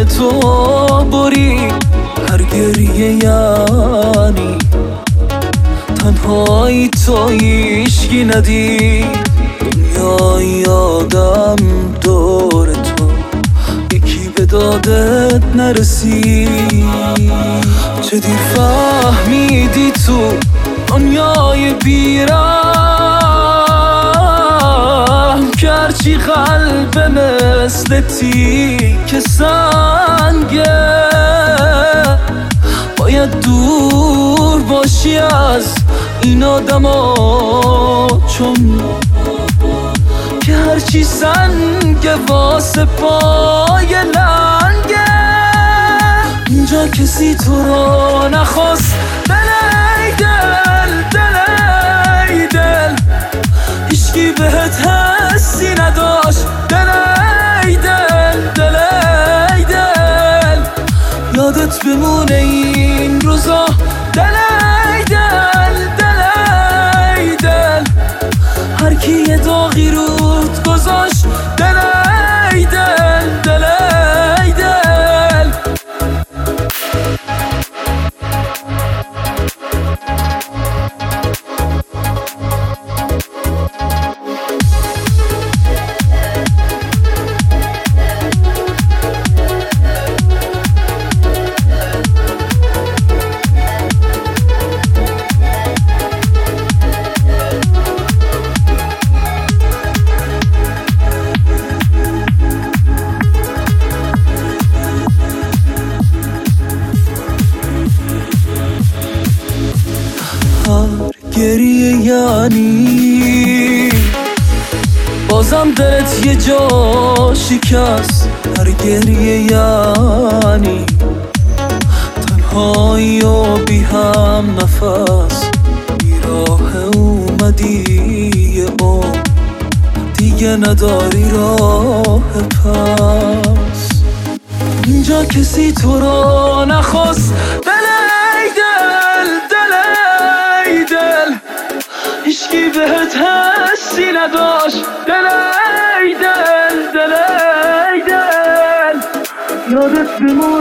دل تو برید. هر گریه یعنی تنهایی تو هیچکی ندید. دنیای آدم دور تو یکی به دادت نرسید. چه دیر فهمیدی تو دنیای بیرحم که هرچی قلب مثل تیک سنگه باید دور باشی از این آدما، چون که هرچی سنگه واسه پای لنگه. اینجا کسی تو رو نخواست دل ای دل، دل ای دل، هیچکی بهت حسی نداشت دل ای دل، دل ای دل. یادت بمونه این روزا دل ای دل، دل ای دل، هر کی یه داغی رود گذاشت دل ای دل، دل ای دل. هر گریه یعنی بازم دلت یه جا شکست. هر گریه یعنی تنهایی و بی هم نفس. بیراه اومدی یه عمر دیگه نداری راه پس. اینجا کسی تو رو نخواست دل ای دل، دل ای دل، هیچکی بهت حسی نداشت دل ای دل، دل ای دل. یادت بمون